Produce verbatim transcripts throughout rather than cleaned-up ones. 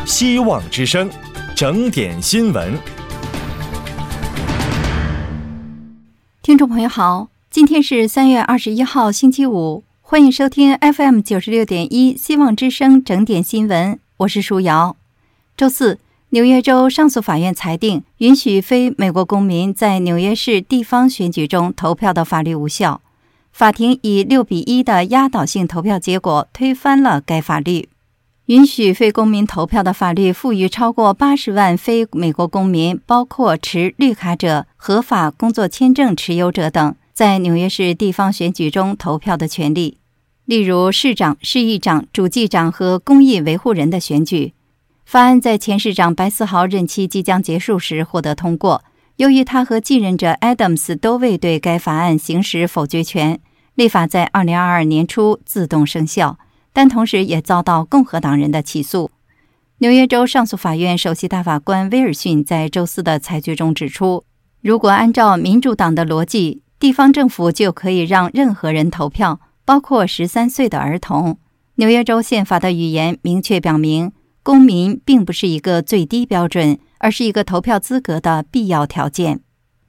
希望之声，整点新闻。 听众朋友好，今天是三月二十一号星期五，欢迎收听 F M 九十六点一希望之声整点新闻，我是舒瑶。周四，纽约州上诉法院裁定允许非美国公民在纽约市地方选举中投票的法律无效。法庭以六比一的压倒性投票结果推翻了该法律。允许非公民投票的法律赋予超过八十万非美国公民，包括持绿卡者、合法工作签证持有者等，在纽约市地方选举中投票的权利。例如市长、市议长、主计长和公益维护人的选举。法案在前市长白思豪任期即将结束时获得通过，由于他和继任者 Adams 都未对该法案行使否决权，立法在二零二二年初自动生效，但同时也遭到共和党人的起诉。纽约州上诉法院首席大法官威尔逊在周四的裁决中指出，如果按照民主党的逻辑，地方政府就可以让任何人投票，包括十三岁的儿童。纽约州宪法的语言明确表明，公民并不是一个最低标准，而是一个投票资格的必要条件。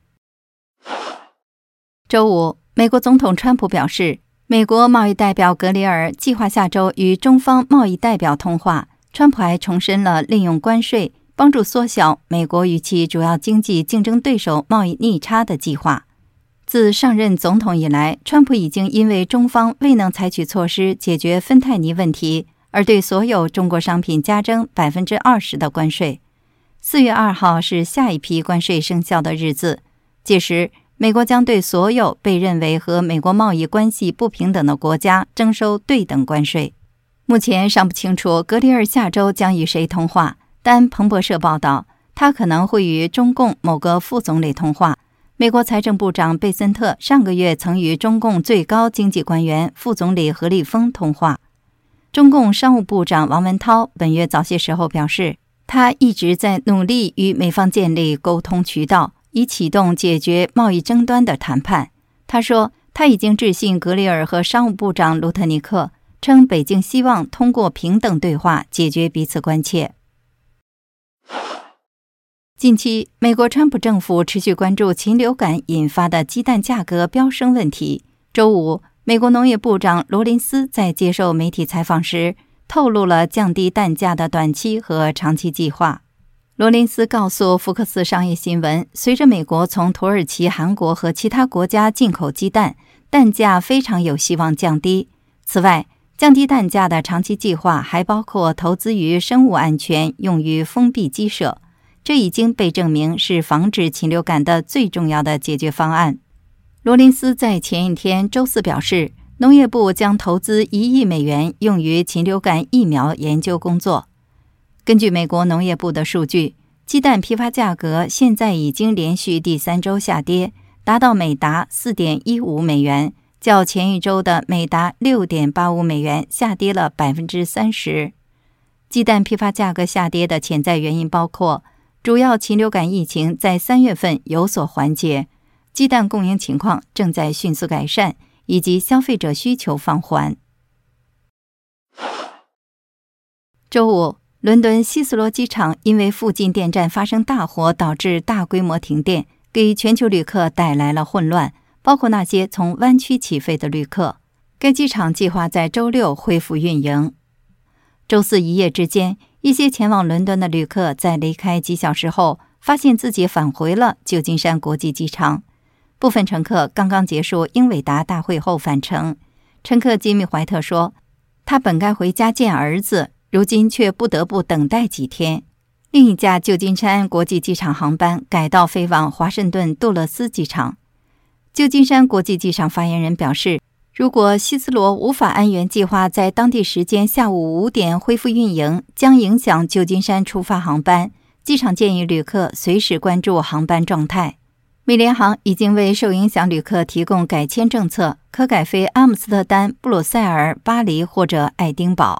周五，美国总统川普表示，美国贸易代表格里尔计划下周与中方贸易代表通话。川普还重申了利用关税帮助缩小美国与其主要经济竞争对手贸易逆差的计划。自上任总统以来，川普已经因为中方未能采取措施解决芬太尼问题，而对所有中国商品加征 百分之二十 的关税。四月二号是下一批关税生效的日子，届时美国将对所有被认为和美国贸易关系不平等的国家征收对等关税。目前尚不清楚格里尔下周将与谁通话，但彭博社报道，他可能会与中共某个副总理通话。美国财政部长贝森特上个月曾与中共最高经济官员副总理何立峰通话。中共商务部长王文涛本月早些时候表示，他一直在努力与美方建立沟通渠道，以启动解决贸易争端的谈判。他说，他已经致信格里尔和商务部长卢特尼克，称北京希望通过平等对话解决彼此关切。近期，美国川普政府持续关注禽流感引发的鸡蛋价格飙升问题。周五，美国农业部长罗林斯在接受媒体采访时透露了降低蛋价的短期和长期计划。罗林斯告诉福克斯商业新闻，随着美国从土耳其、韩国和其他国家进口鸡蛋，蛋价非常有希望降低。此外，降低蛋价的长期计划还包括投资于生物安全，用于封闭鸡舍。这已经被证明是防止禽流感的最重要的解决方案。罗林斯在前一天周四表示，农业部将投资一亿美元用于禽流感疫苗研究工作。根据美国农业部的数据，鸡蛋批发价格现在已经连续第三周下跌，达到每达 四点一五美元，较前一周的每达 六点八五美元下跌了 百分之三十。 鸡蛋批发价格下跌的潜在原因包括，主要禽流感疫情在三月份有所缓解，鸡蛋供应情况正在迅速改善，以及消费者需求放缓。周五，伦敦希斯罗机场因为附近电站发生大火，导致大规模停电，给全球旅客带来了混乱，包括那些从湾区起飞的旅客。该机场计划在周六恢复运营。周四一夜之间，一些前往伦敦的旅客在离开几小时后，发现自己返回了旧金山国际机场。部分乘客刚刚结束英伟达大会后返程。乘客吉米·怀特说，他本该回家见儿子，如今却不得不等待几天。另一架旧金山国际机场航班改道飞往华盛顿杜勒斯机场。旧金山国际机场发言人表示，如果希斯罗无法按原计划在当地时间下午五点恢复运营，将影响旧金山出发航班。机场建议旅客随时关注航班状态。美联航已经为受影响旅客提供改签政策，可改飞阿姆斯特丹、布鲁塞尔、巴黎或者爱丁堡。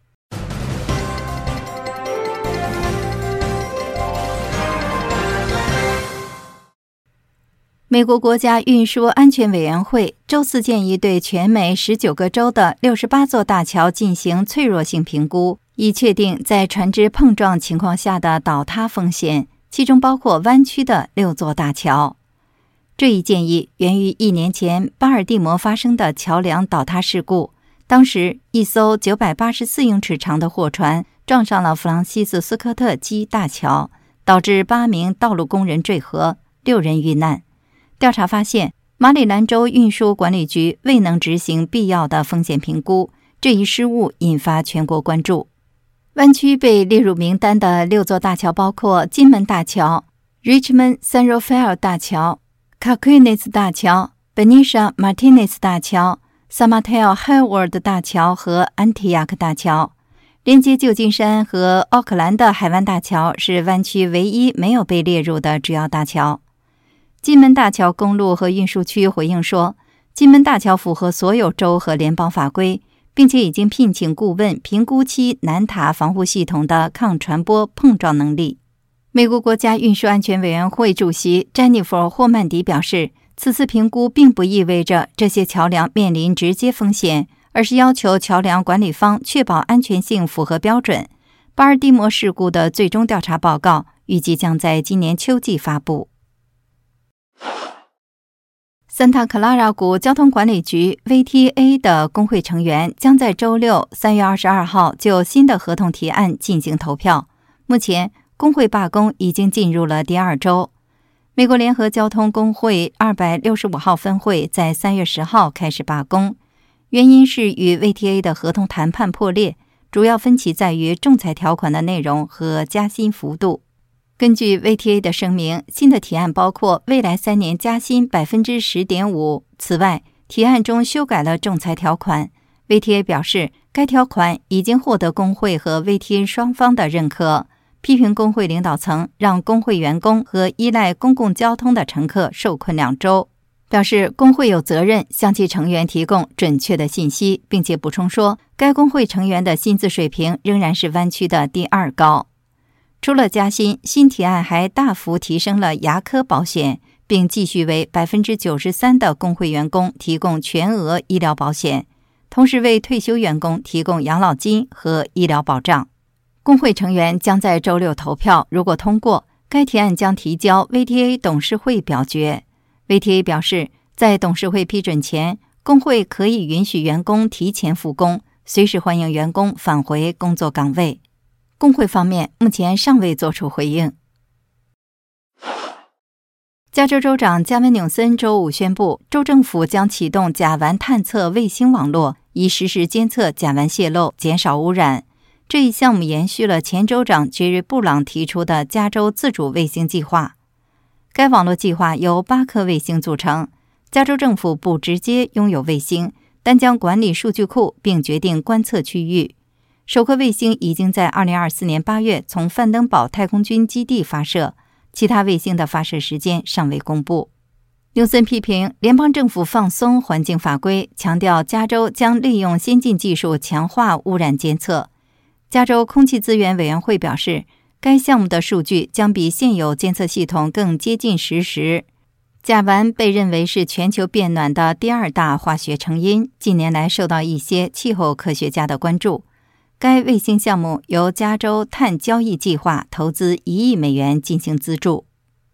美国国家运输安全委员会周四建议对全美十九个州的六十八座大桥进行脆弱性评估， 以确定在船只碰撞情况下的倒塌风险，其中包括湾区的六座大桥。这一建议源于一年前巴尔的摩发生的桥梁倒塌事故，当时一艘九百八十四英尺长的货船撞上了弗朗西斯斯科特基大桥，导致八名道路工人坠河，六人遇难。调查发现，马里兰州运输管理局未能执行必要的风险评估，这一失误引发全国关注。湾区被列入名单的六座大桥包括金门大桥、Richmond San Rafael 大桥、Caquines 大桥、Benicia Martinez 大桥、San Mateo Hayward 大桥和安提亚克大桥。连接旧金山和奥克兰的海湾大桥是湾区唯一没有被列入的主要大桥。金门大桥公路和运输区回应说，金门大桥符合所有州和联邦法规，并且已经聘请顾问评估其南塔防护系统的抗传播碰撞能力。美国国家运输安全委员会主席詹妮弗·霍曼迪表示，此次评估并不意味着这些桥梁面临直接风险，而是要求桥梁管理方确保安全性符合标准。巴尔的摩事故的最终调查报告预计将在今年秋季发布。桑塔克拉拉谷交通管理局 V T A 的工会成员将在周六三月二十二号就新的合同提案进行投票。目前，工会罢工已经进入了第二周。美国联合交通工会二百六十五号分会在三月十号开始罢工，原因是与 V T A 的合同谈判破裂，主要分歧在于仲裁条款的内容和加薪幅度。根据 V T A 的声明，新的提案包括未来三年加薪 百分之十点五。 此外，提案中修改了仲裁条款。 V T A 表示，该条款已经获得工会和 V T A 双方的认可，批评工会领导层让工会员工和依赖公共交通的乘客受困两周，表示工会有责任向其成员提供准确的信息，并且补充说，该工会成员的薪资水平仍然是湾区的第二高。除了加薪，新提案还大幅提升了牙科保险，并继续为 百分之九十三 的工会员工提供全额医疗保险，同时为退休员工提供养老金和医疗保障。工会成员将在周六投票，如果通过，该提案将提交 V T A 董事会表决。 V T A 表示，在董事会批准前，工会可以允许员工提前复工，随时欢迎员工返回工作岗位。工会方面目前尚未作出回应。加州州长加文·纽森周五宣布，州政府将启动甲烷探测卫星网络，以实时监测甲烷泄漏，减少污染。这一项目延续了前州长杰瑞·布朗提出的加州自主卫星计划。该网络计划由八颗卫星组成，加州政府不直接拥有卫星，但将管理数据库并决定观测区域。首颗卫星已经在二零二四年八月从范登堡太空军基地发射，其他卫星的发射时间尚未公布。纽森批评联邦政府放松环境法规，强调加州将利用先进技术强化污染监测。加州空气资源委员会表示，该项目的数据将比现有监测系统更接近实时。甲烷被认为是全球变暖的第二大化学成因，近年来受到一些气候科学家的关注。该卫星项目由加州碳交易计划投资一亿美元进行资助。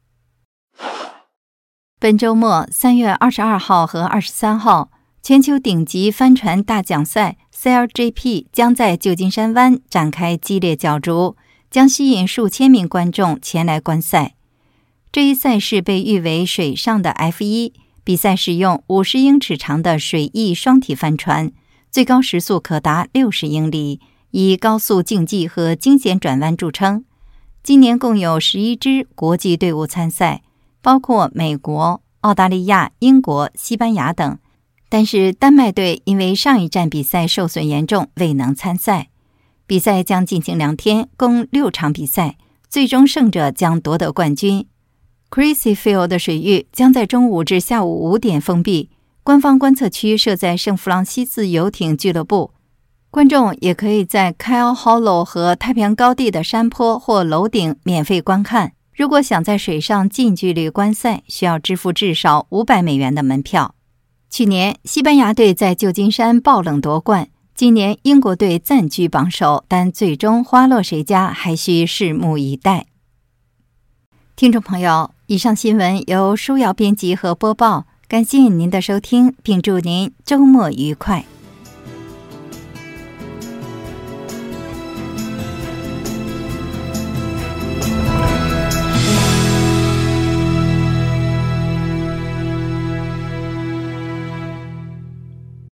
本周末三月二十二号和二十三号，全球顶级帆船大奖赛 C L J P 将在旧金山湾展开激烈角逐，将吸引数千名观众前来观赛。这一赛事被誉为水上的 F 一， 比赛使用五十英尺长的水翼双体帆船，最高时速可达六十英里，以高速竞技和惊险转弯著称。今年共有十一支国际队伍参赛，包括美国、澳大利亚、英国、西班牙等，但是丹麦队因为上一站比赛受损严重，未能参赛。比赛将进行两天，共六场比赛，最终胜者将夺得冠军。Crazy Field 的水域将在中午至下午五点封闭，官方观测区设在圣弗朗西斯游艇俱乐部。观众也可以在 Kyle Hollow 和太平洋高地的山坡或楼顶免费观看。如果想在水上近距离观赛，需要支付至少五百美元的门票。去年，西班牙队在旧金山爆冷夺冠， 今年英国队暂居榜首，但最终花落谁家还需拭目以待。听众朋友，以上新闻由舒瑶编辑和播报，感谢您的收听，并祝您周末愉快。